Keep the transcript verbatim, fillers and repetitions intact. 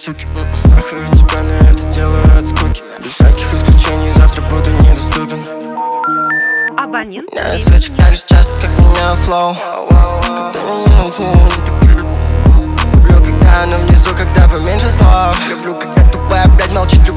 суки. Трахаю тебя, но это делаю от скуки. Без всяких исключений завтра буду недоступен. Абонент. У меня свечек так же часто, как у меня флоу. Люблю, когда оно внизу, когда поменьше слов. Люблю, когда тупая, блядь, молчит.